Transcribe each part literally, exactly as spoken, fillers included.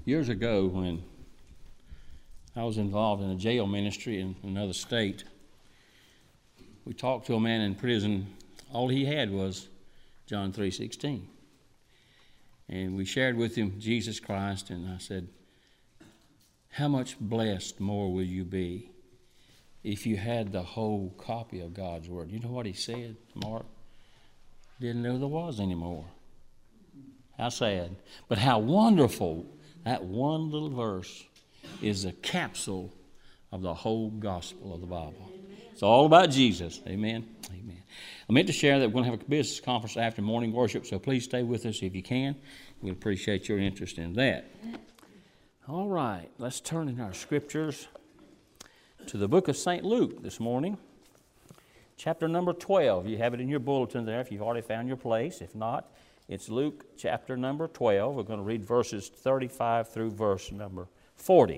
Years ago, when I was involved in a jail ministry in another state, we talked to a man in prison. All he had was John three sixteen. And we shared with him Jesus Christ, and I said, how much blessed more will you be if you had the whole copy of God's Word? You know what he said, Mark? Didn't know there was anymore. How sad. But how wonderful that one little verse is a capsule of the whole gospel of the Bible. It's all about Jesus. Amen. Amen. I meant to share that we're going to have a business conference after morning worship, so please stay with us if you can. We'd appreciate your interest in that. All right, let's turn in our scriptures to the book of Saint Luke this morning, chapter number twelve. You have it in your bulletin there if you've already found your place. If not, it's Luke chapter number twelve. We're going to read verses thirty-five through verse number forty.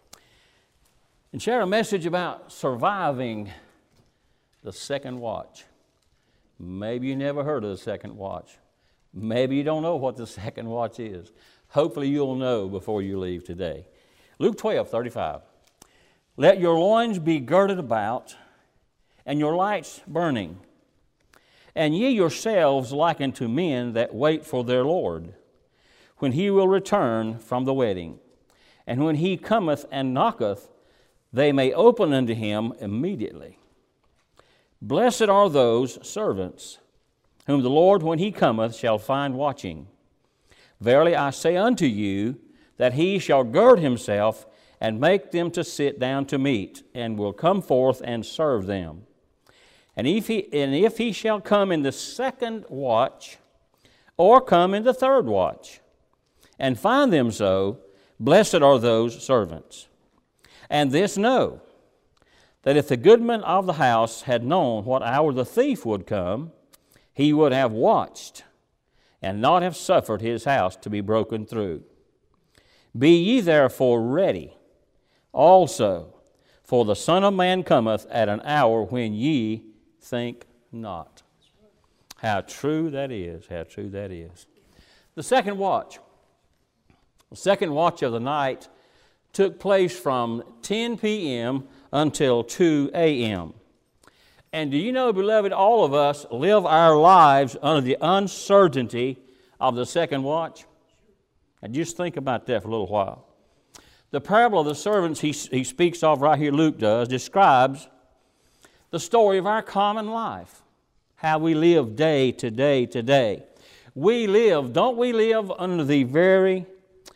And share a message about surviving the second watch. Maybe you never heard of the second watch. Maybe you don't know what the second watch is. Hopefully you'll know before you leave today. Luke twelve, thirty-five. Let your loins be girded about, and your lights burning. And ye yourselves like unto men that wait for their Lord, when he will return from the wedding. And when he cometh and knocketh, they may open unto him immediately. Blessed are those servants, whom the Lord, when he cometh, shall find watching. Verily I say unto you, that he shall gird himself, and make them to sit down to meat, and will come forth and serve them. And if he, and if he shall come in the second watch, or come in the third watch, and find them so, blessed are those servants. And this know, that if the goodman of the house had known what hour the thief would come, he would have watched, and not have suffered his house to be broken through. Be ye therefore ready also, for the Son of Man cometh at an hour when ye think not. How true that is, how true that is. The second watch. The second watch of the night took place from ten p.m. until two a.m. And do you know, beloved, all of us live our lives under the uncertainty of the second watch? And just think about that for a little while. The parable of the servants he, he speaks of right here, Luke does, describes the story of our common life, how we live day to day to day. We live, don't we live under the very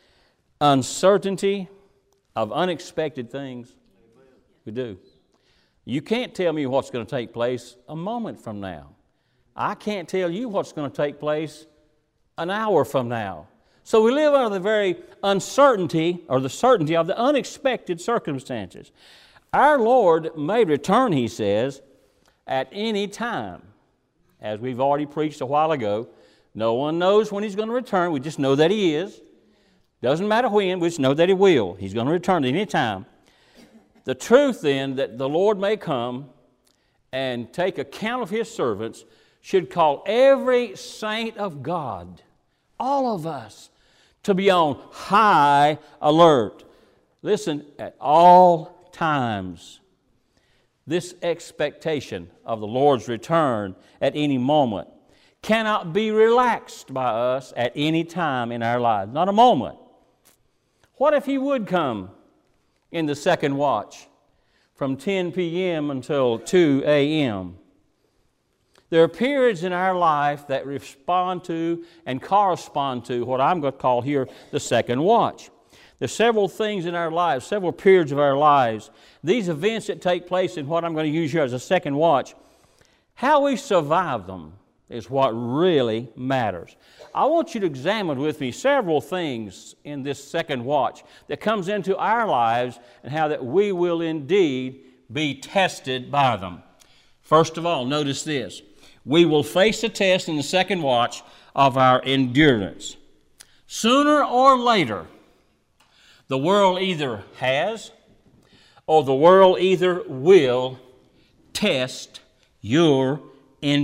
uncertainty of unexpected things? We do. You can't tell me what's going to take place a moment from now. I can't tell you what's going to take place an hour from now. So we live under the very uncertainty, or the certainty of the unexpected circumstances. Our Lord may return, he says, at any time. As we've already preached a while ago, no one knows when he's going to return. We just know that he is. Doesn't matter when, we just know that he will. He's going to return at any time. The truth then that the Lord may come and take account of his servants should call every saint of God, all of us, to be on high alert. Listen, at all times, this expectation of the Lord's return at any moment cannot be relaxed by us at any time in our lives. Not a moment. What if he would come in the second watch from ten p.m. until two a.m.? There are periods in our life that respond to and correspond to what I'm going to call here the second watch. There's several things in our lives, several periods of our lives. These events that take place in what I'm going to use here as a second watch, how we survive them is what really matters. I want you to examine with me several things in this second watch that comes into our lives and how that we will indeed be tested by them. First of all, notice this. We will face a test in the second watch of our endurance. Sooner or later, the world either has or the world either will test your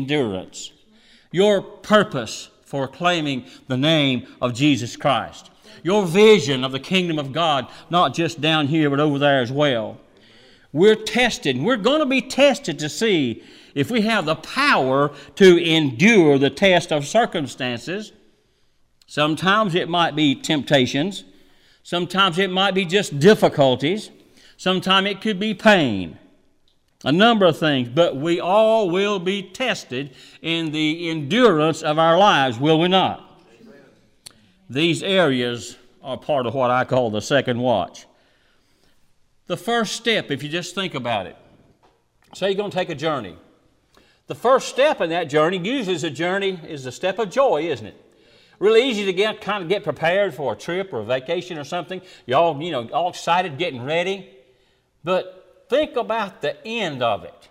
endurance, your purpose for claiming the name of Jesus Christ. your vision of the kingdom of God, not just down here but over there as well. We're tested. We're going to be tested to see if we have the power to endure the test of circumstances. Sometimes it might be temptations. Sometimes it might be just difficulties. Sometimes it could be pain. A number of things. But we all will be tested in the endurance of our lives, will we not? Amen. These areas are part of what I call the second watch. The first step, if you just think about it, say you're going to take a journey. The first step in that journey, usually is a journey, is a step of joy, isn't it? Really easy to get kind of get prepared for a trip or a vacation or something. You're all, you know, all excited, getting ready. But think about the end of it.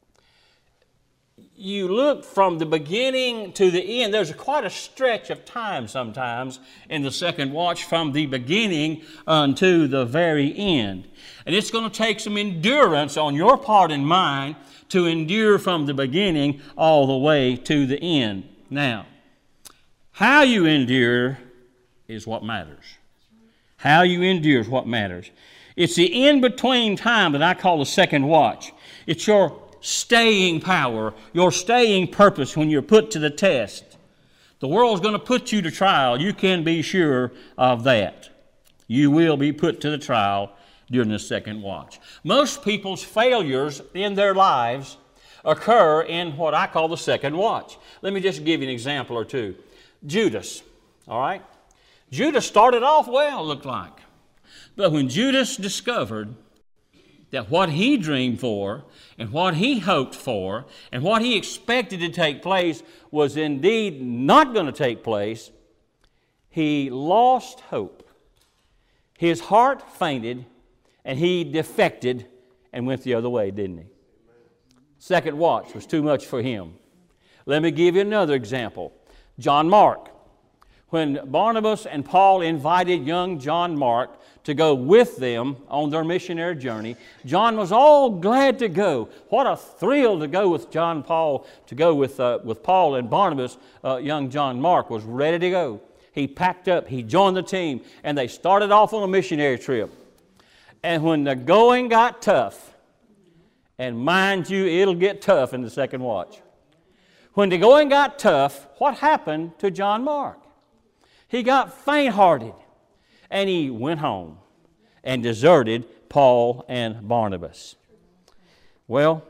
You look from the beginning to the end. There's quite a stretch of time sometimes in the second watch from the beginning unto the very end. And it's going to take some endurance on your part and mine to endure from the beginning all the way to the end. Now, how you endure is what matters. How you endure is what matters. It's the in-between time that I call the second watch. It's your staying power, your staying purpose when you're put to the test. The world's going to put you to trial. You can be sure of that. You will be put to the trial during the second watch. Most people's failures in their lives occur in what I call the second watch. Let me just give you an example or two. Judas, all right? Judas started off well, it looked like. But when Judas discovered that what he dreamed for and what he hoped for and what he expected to take place was indeed not going to take place, he lost hope. His heart fainted and he defected and went the other way, didn't he? Second watch was too much for him. Let me give you another example. John Mark. When Barnabas and Paul invited young John Mark to go with them on their missionary journey, John was all glad to go. What a thrill to go with John Paul, to go with, uh, with Paul and Barnabas. Uh, young John Mark was ready to go. He packed up, he joined the team, and they started off on a missionary trip. And when the going got tough, and mind you, it'll get tough in the second watch. When the going got tough, what happened to John Mark? He got faint-hearted, and he went home and deserted Paul and Barnabas. Well,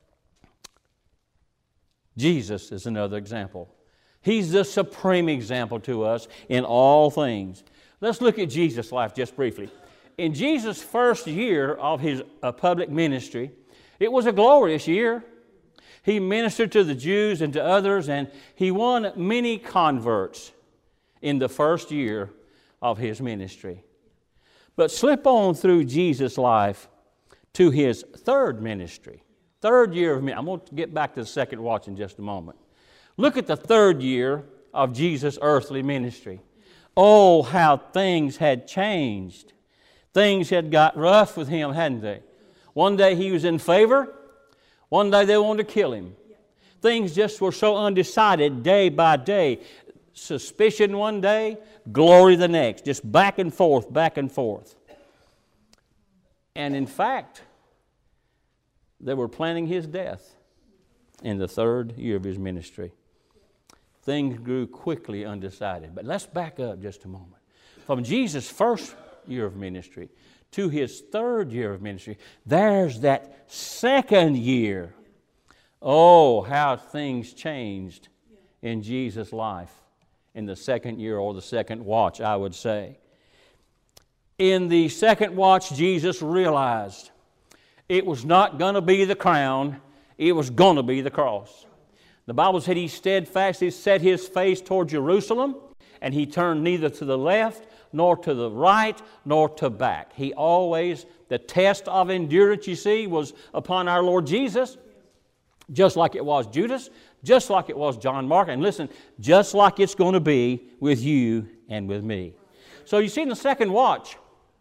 Jesus is another example. He's the supreme example to us in all things. Let's look at Jesus' life just briefly. In Jesus' first year of his uh, public ministry, it was a glorious year. He ministered to the Jews and to others, and he won many converts in the first year of his ministry. But slip on through Jesus' life to his third ministry, third year of ministry. I'm going to get back to the second watch in just a moment. Look at the third year of Jesus' earthly ministry. Oh, how things had changed. Things had got rough with him, hadn't they? One day he was in favor. One day they wanted to kill him. Things just were so undecided day by day. Suspicion one day, glory the next. Just back and forth, back and forth. And in fact, they were planning his death in the third year of his ministry. Things grew quickly undecided. But let's back up just a moment. From Jesus' first year of ministry to his third year of ministry, there's that second year. Oh, how things changed in Jesus' life in the second year, or the second watch, I would say. In the second watch, Jesus realized it was not going to be the crown, it was going to be the cross. The Bible said he steadfastly set his face toward Jerusalem, and he turned neither to the left nor to the right, nor to back. He always, the test of endurance, you see, was upon our Lord Jesus, just like it was Judas, just like it was John Mark, and listen, just like it's going to be with you and with me. So you see, in the second watch,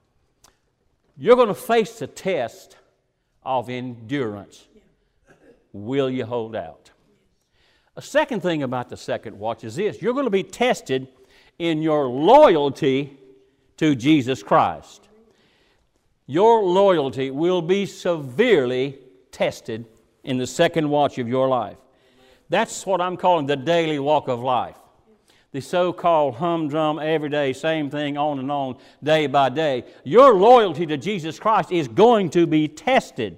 you're going to face the test of endurance. Will you hold out? A second thing about the second watch is this: you're going to be tested in your loyalty to Jesus Christ. Your loyalty will be severely tested in the second watch of your life. That's what I'm calling the daily walk of life. The so-called humdrum, everyday, same thing on and on, day by day. Your loyalty to Jesus Christ is going to be tested.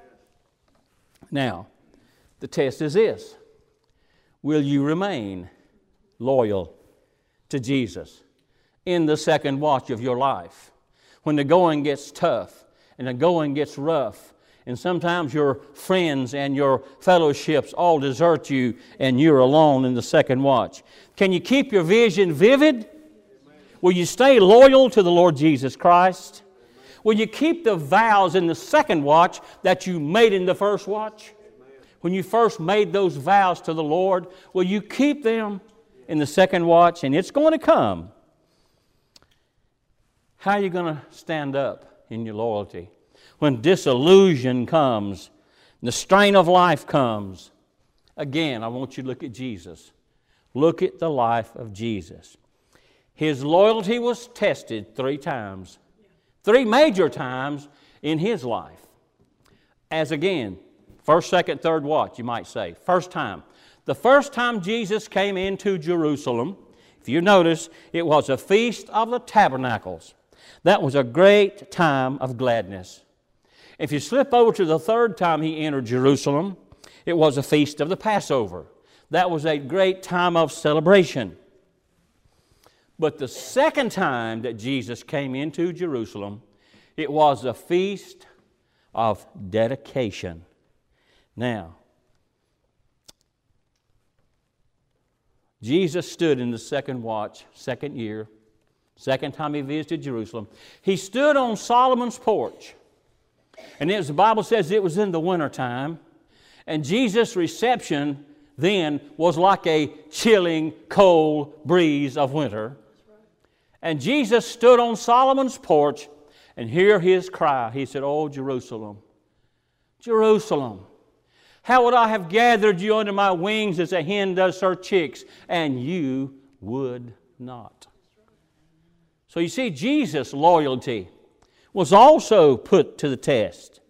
Now, the test is this. Will you remain loyal to Jesus in the second watch of your life? When the going gets tough and the going gets rough, and sometimes your friends and your fellowships all desert you and you're alone in the second watch. Can you keep your vision vivid? Will you stay loyal to the Lord Jesus Christ? Will you keep the vows in the second watch that you made in the first watch? When you first made those vows to the Lord, will you keep them in the second watch? And it's going to come. How are you going to stand up in your loyalty? When disillusion comes, the strain of life comes. Again, I want you to look at Jesus. Look at the life of Jesus. His loyalty was tested three times. Three major times in His life. As again, first, second, third watch, you might say. First time. The first time Jesus came into Jerusalem, if you notice, it was a feast of the tabernacles. That was a great time of gladness. If you slip over to the third time He entered Jerusalem, it was a feast of the Passover. That was a great time of celebration. But the second time that Jesus came into Jerusalem, it was a feast of dedication. Now, Jesus stood in the second watch, second year, second time He visited Jerusalem. He stood on Solomon's porch. And as the Bible says, it was in the wintertime. And Jesus' reception then was like a chilling, cold breeze of winter. And Jesus stood on Solomon's porch and hear His cry. He said, "Oh, Jerusalem, Jerusalem, how would I have gathered you under my wings as a hen does her chicks, and you would not." So you see, Jesus' loyalty was also put to the test.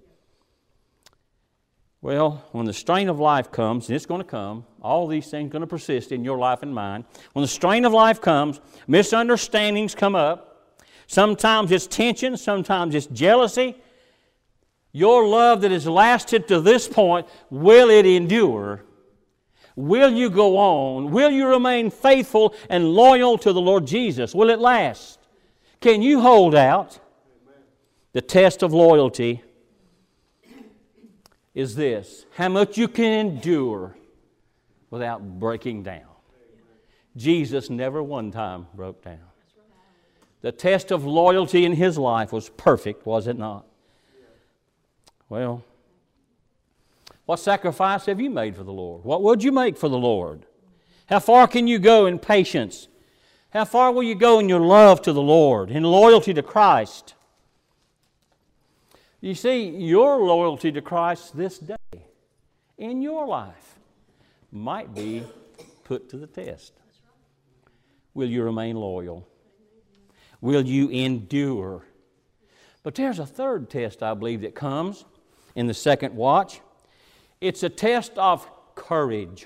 Well, when the strain of life comes, and it's going to come, all these things are going to persist in your life and mine. When the strain of life comes, misunderstandings come up. Sometimes it's tension, sometimes it's jealousy. Your love that has lasted to this point, will it endure? Will you go on? Will you remain faithful and loyal to the Lord Jesus? Will it last? Can you hold out? The test of loyalty is this: how much you can endure without breaking down. Jesus never one time broke down. The test of loyalty in His life was perfect, was it not? Well, what sacrifice have you made for the Lord? What would you make for the Lord? How far can you go in patience? How far will you go in your love to the Lord, in loyalty to Christ? You see, your loyalty to Christ this day, in your life, might be put to the test. Will you remain loyal? Will you endure? But there's a third test, I believe, that comes in the second watch. It's a test of courage.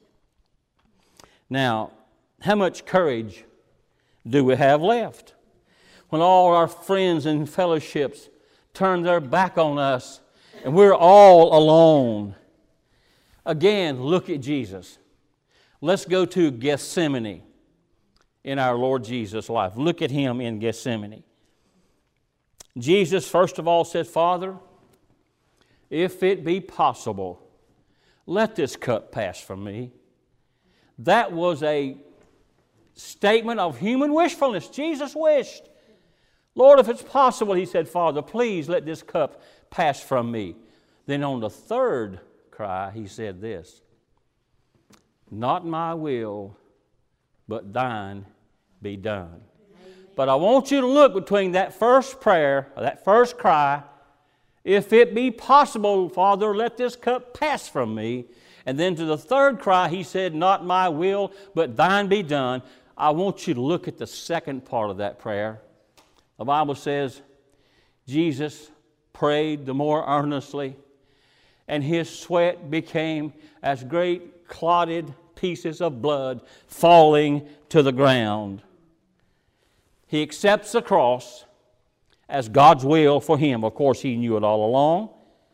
Now, how much courage do we have left? When all our friends and fellowships turn their back on us and we're all alone. Again, look at Jesus. Let's go to Gethsemane in our Lord Jesus' life. Look at Him in Gethsemane. Jesus, first of all, said, "Father, if it be possible, let this cup pass from me." That was a statement of human wishfulness. Jesus wished. "Lord, if it's possible," He said, "Father, please let this cup pass from me." Then on the third cry, He said this: "Not my will, but thine be done." But I want you to look between that first prayer, or that first cry, "If it be possible, Father, let this cup pass from me," and then to the third cry, He said, "Not my will, but thine be done." I want you to look at the second part of that prayer. The Bible says Jesus prayed the more earnestly, and his sweat became as great clotted pieces of blood falling to the ground. He accepts the cross as God's will for him. Of course, he knew it all along.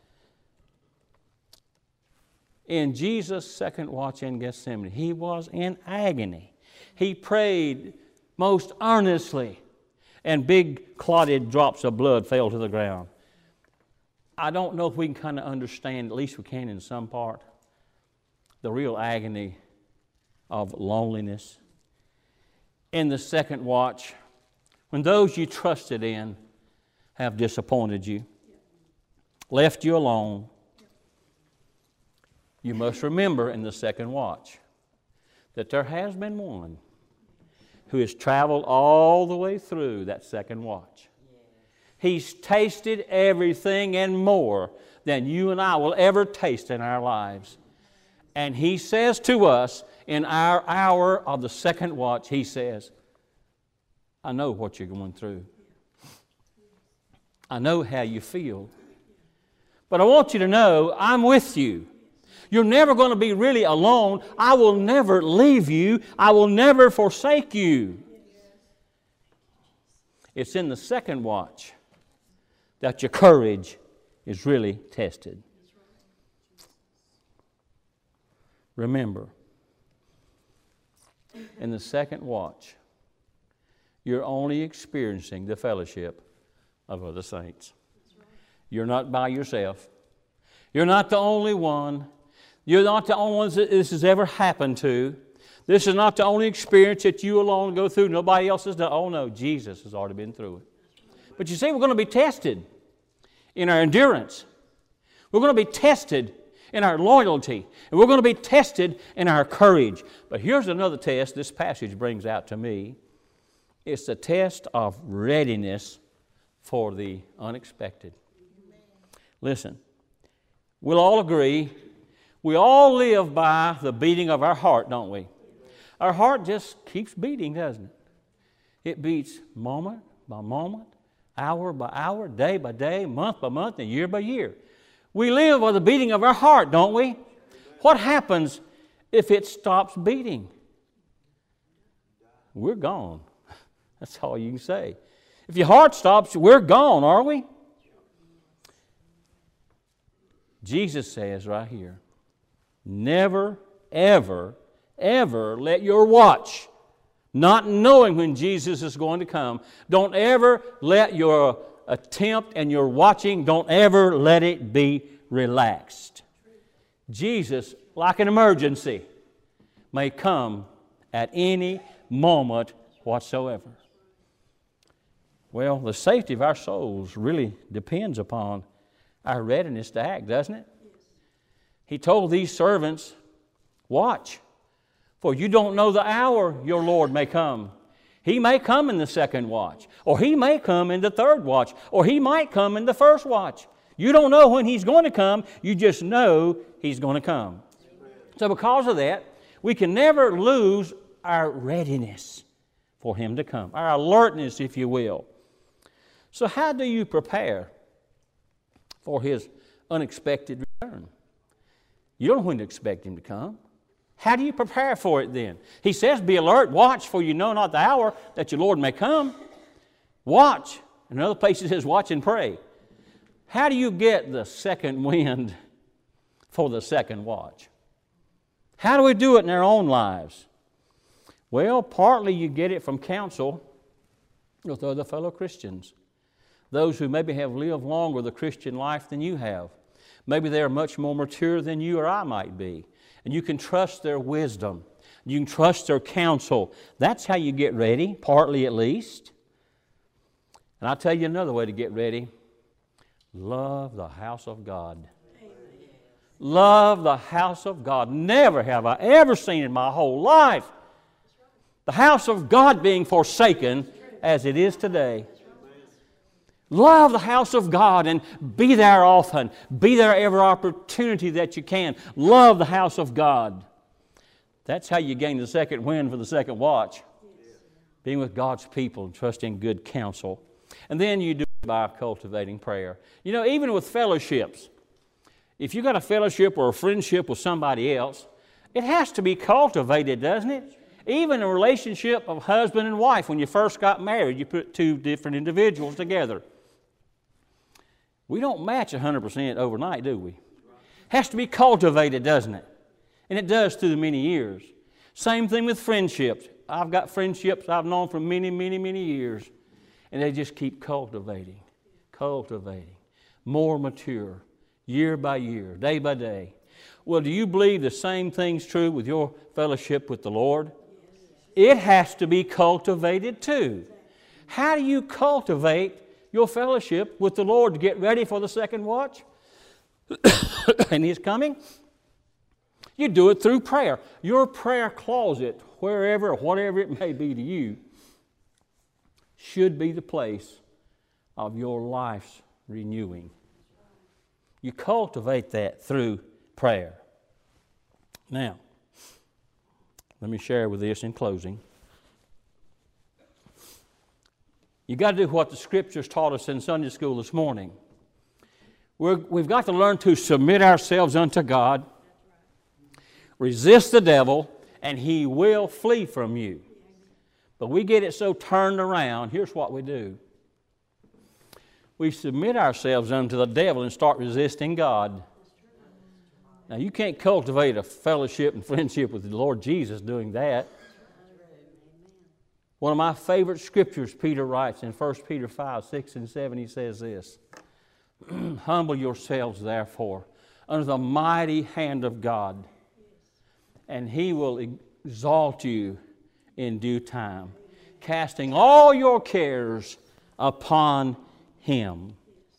In Jesus' second watch in Gethsemane, he was in agony. He prayed most earnestly, and big clotted drops of blood fell to the ground. I don't know if we can kind of understand, at least we can in some part, the real agony of loneliness. In the second watch, when those you trusted in have disappointed you, left you alone, you must remember in the second watch that there has been one who has traveled all the way through that second watch. He's tasted everything and more than you and I will ever taste in our lives. And he says to us in our hour of the second watch, he says, I know what you're going through. I know how you feel. But I want you to know I'm with you. You're never going to be really alone. I will never leave you. I will never forsake you. It's in the second watch that your courage is really tested. Remember, in the second watch, you're only experiencing the fellowship of other saints. You're not by yourself. You're not the only one. You're not the only ones that this has ever happened to. This is not the only experience that you alone go through. Nobody else has done. Oh no, Jesus has already been through it. But you see, we're going to be tested in our endurance. We're going to be tested in our loyalty. And we're going to be tested in our courage. But here's another test this passage brings out to me. It's the test of readiness for the unexpected. Listen, we'll all agree, we all live by the beating of our heart, don't we? Our heart just keeps beating, doesn't it? It beats moment by moment, hour by hour, day by day, month by month, and year by year. We live by the beating of our heart, don't we? What happens if it stops beating? We're gone. That's all you can say. If your heart stops, we're gone, are we? Jesus says right here, never, ever, ever let your watch, not knowing when Jesus is going to come, don't ever let your attempt and your watching, don't ever let it be relaxed. Jesus, like an emergency, may come at any moment whatsoever. Well, the safety of our souls really depends upon our readiness to act, doesn't it? He told these servants, watch, for you don't know the hour your Lord may come. He may come in the second watch, or He may come in the third watch, or He might come in the first watch. You don't know when He's going to come, you just know He's going to come. So because of that, we can never lose our readiness for Him to come, our alertness, if you will. So how do you prepare for His unexpected return? You don't know when to expect Him to come. How do you prepare for it then? He says, be alert, watch, for you know not the hour that your Lord may come. Watch. In another place it says, watch and pray. How do you get the second wind for the second watch? How do we do it in our own lives? Well, partly you get it from counsel with other fellow Christians. Those who maybe have lived longer the Christian life than you have. Maybe they are much more mature than you or I might be. And you can trust their wisdom. You can trust their counsel. That's how you get ready, partly at least. And I'll tell you another way to get ready. Love the house of God. Amen. Love the house of God. Never have I ever seen in my whole life the house of God being forsaken as it is today. Love the house of God and be there often. Be there every opportunity that you can. Love the house of God. That's how you gain the second wind for the second watch. Being with God's people and trusting good counsel. And then you do it by cultivating prayer. You know, even with fellowships, if you got a fellowship or a friendship with somebody else, it has to be cultivated, doesn't it? Even a relationship of husband and wife, when you first got married, you put two different individuals together. We don't match one hundred percent overnight, do we? It has to be cultivated, doesn't it? And it does through the many years. Same thing with friendships. I've got friendships I've known for many, many, many years, and they just keep cultivating, cultivating, more mature, year by year, day by day. Well, do you believe the same thing's true with your fellowship with the Lord? It has to be cultivated too. How do you cultivate your fellowship with the Lord to get ready for the second watch and His coming? You do it through prayer. Your prayer closet, wherever or whatever it may be to you, should be the place of your life's renewing. You cultivate that through prayer. Now, let me share with this in closing. You got to do what the Scriptures taught us in Sunday school this morning. We're, we've got to learn to submit ourselves unto God, resist the devil, and he will flee from you. But we get it so turned around. Here's what we do. We submit ourselves unto the devil and start resisting God. Now, you can't cultivate a fellowship and friendship with the Lord Jesus doing that. One of my favorite scriptures, Peter writes in First Peter five, six, and seven, he says this, humble yourselves, therefore, under the mighty hand of God, and He will exalt you in due time, casting all your cares upon Him.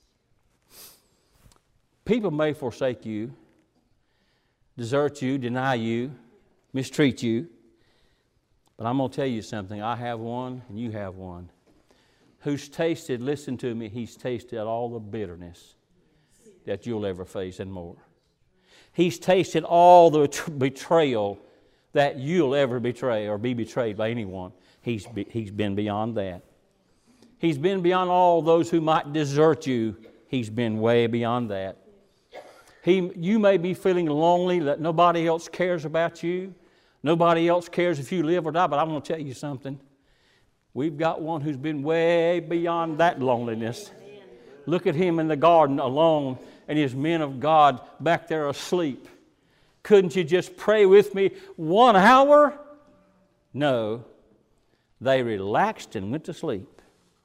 People may forsake you, desert you, deny you, mistreat you. But I'm going to tell you something. I have one and you have one who's tasted, listen to me, he's tasted all the bitterness that you'll ever face and more. He's tasted all the betrayal that you'll ever betray or be betrayed by anyone. He's, be, he's been beyond that. He's been beyond all those who might desert you. He's been way beyond that. He, you may be feeling lonely, that nobody else cares about you. Nobody else cares if you live or die, but I'm going to tell you something. We've got one who's been way beyond that loneliness. Look at him in the garden alone and his men of God back there asleep. Couldn't you just pray with me one hour? No. They relaxed and went to sleep.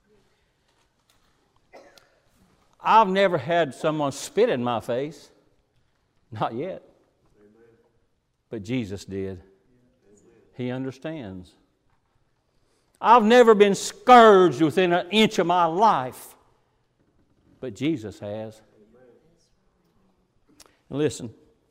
I've never had someone spit in my face. Not yet. But Jesus did. He understands. I've never been scourged within an inch of my life. But Jesus has. And listen,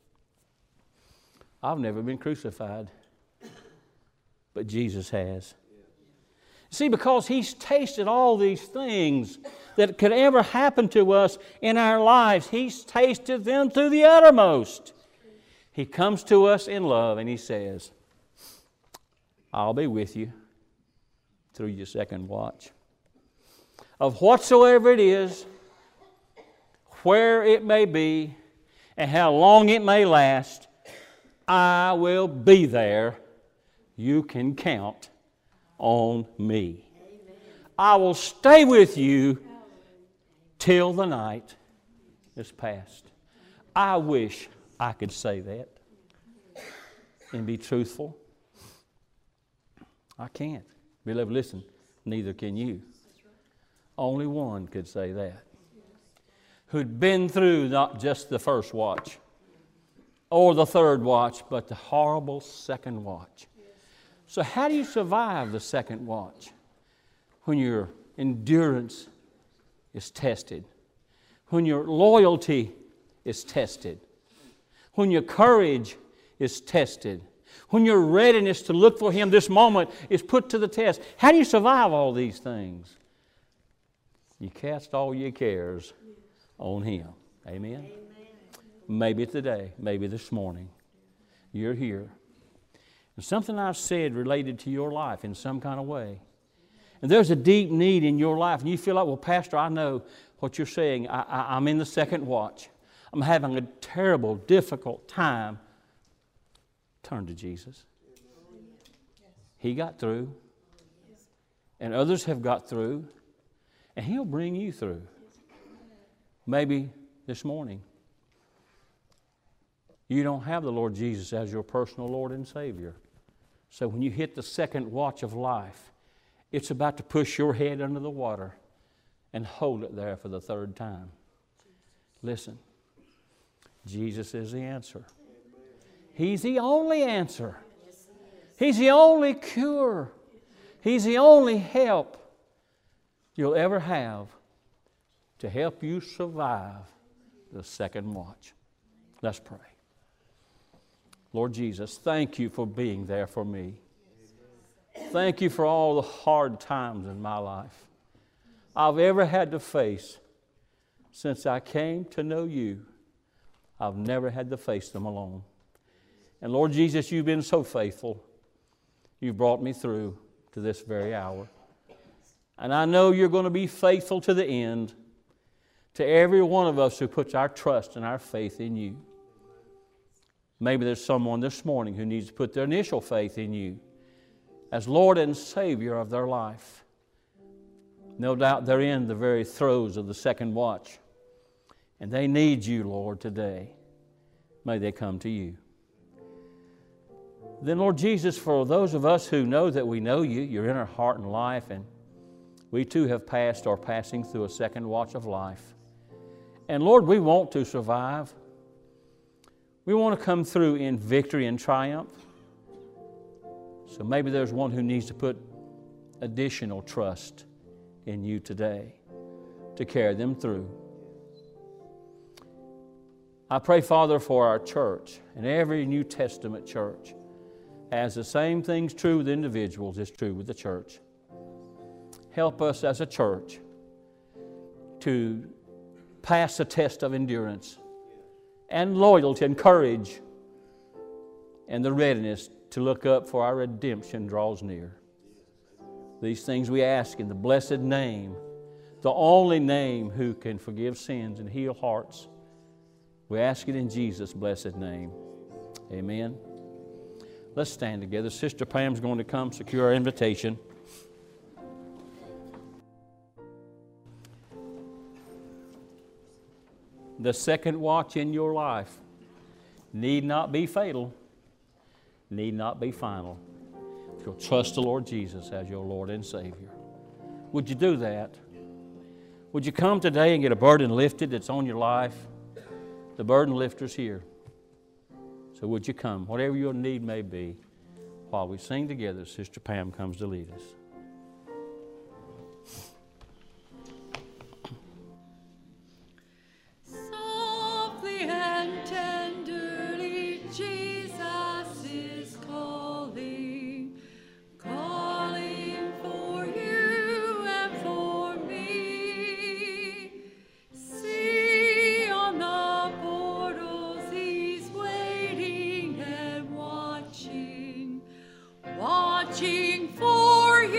I've never been crucified. But Jesus has. See, because He's tasted all these things that could ever happen to us in our lives. He's tasted them to the uttermost. He comes to us in love and He says, I'll be with you through your second watch. Of whatsoever it is, where it may be, and how long it may last, I will be there. You can count on me. Amen. I will stay with you till the night is past. I wish I could say that and be truthful. I can't. Beloved, listen, neither can you. Only one could say that. Who'd been through not just the first watch or the third watch, but the horrible second watch. So how do you survive the second watch? When your endurance is tested, when your loyalty is tested, when your courage is tested, when your readiness to look for Him this moment is put to the test. How do you survive all these things? You cast all your cares on Him. Amen? Amen. Maybe today, maybe this morning, you're here. And something I've said related to your life in some kind of way. and there's a deep need in your life, and you feel like, well, Pastor, I know what you're saying. I, I, I'm in the second watch. I'm having a terrible, difficult time. Turn to Jesus. He got through, and others have got through, and He'll bring you through. Maybe this morning you don't have the Lord Jesus as your personal Lord and Savior. So when you hit the second watch of life, it's about to push your head under the water and hold it there for the third time. Listen, Jesus is the answer. He's the only answer. He's the only cure. He's the only help you'll ever have to help you survive the second watch. Let's pray. Lord Jesus, thank you for being there for me. Thank you for all the hard times in my life I've ever had to face since I came to know you. I've never had to face them alone. And Lord Jesus, you've been so faithful. You've brought me through to this very hour. And I know you're going to be faithful to the end to every one of us who puts our trust and our faith in you. Maybe there's someone this morning who needs to put their initial faith in you as Lord and Savior of their life. No doubt they're in the very throes of the second watch, and they need you, Lord, today. May they come to you. Then, Lord Jesus, for those of us who know that we know you, you're in our heart and life, and we too have passed or passing through a second watch of life. And Lord, we want to survive. We want to come through in victory and triumph. So maybe there's one who needs to put additional trust in you today to carry them through. I pray, Father, for our church and every New Testament church, as the same thing's true with individuals is true with the church. Help us as a church to pass the test of endurance and loyalty and courage and the readiness to look up for our redemption draws near. These things we ask in the blessed name, the only name who can forgive sins and heal hearts. We ask it in Jesus' blessed name. Amen. Let's stand together. Sister Pam's going to come secure our invitation. The second watch in your life need not be fatal, need not be final. If you'll trust the Lord Jesus as your Lord and Savior. Would you do that? Would you come today and get a burden lifted that's on your life? The burden lifter's here. So would you come, whatever your need may be, while we sing together, Sister Pam comes to lead us. Watching for you.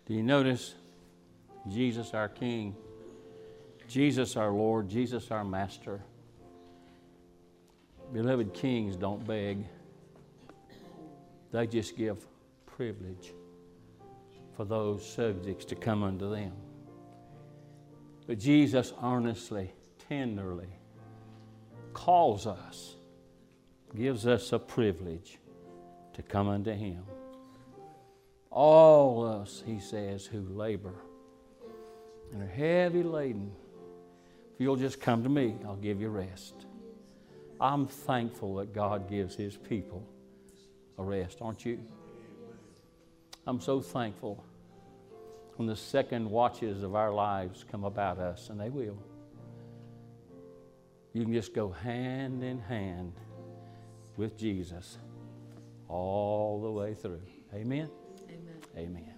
Do you notice Jesus our King, Jesus our Lord, Jesus our Master? Beloved, kings don't beg. They just give privilege for those subjects to come unto them. But Jesus earnestly, tenderly calls us, gives us a privilege to come unto Him. All us, He says, who labor and are heavy laden, if you'll just come to me, I'll give you rest. I'm thankful that God gives His people a rest, aren't you? I'm so thankful when the second watches of our lives come about us, and they will. You can just go hand in hand with Jesus all the way through. Amen? Amen. Amen.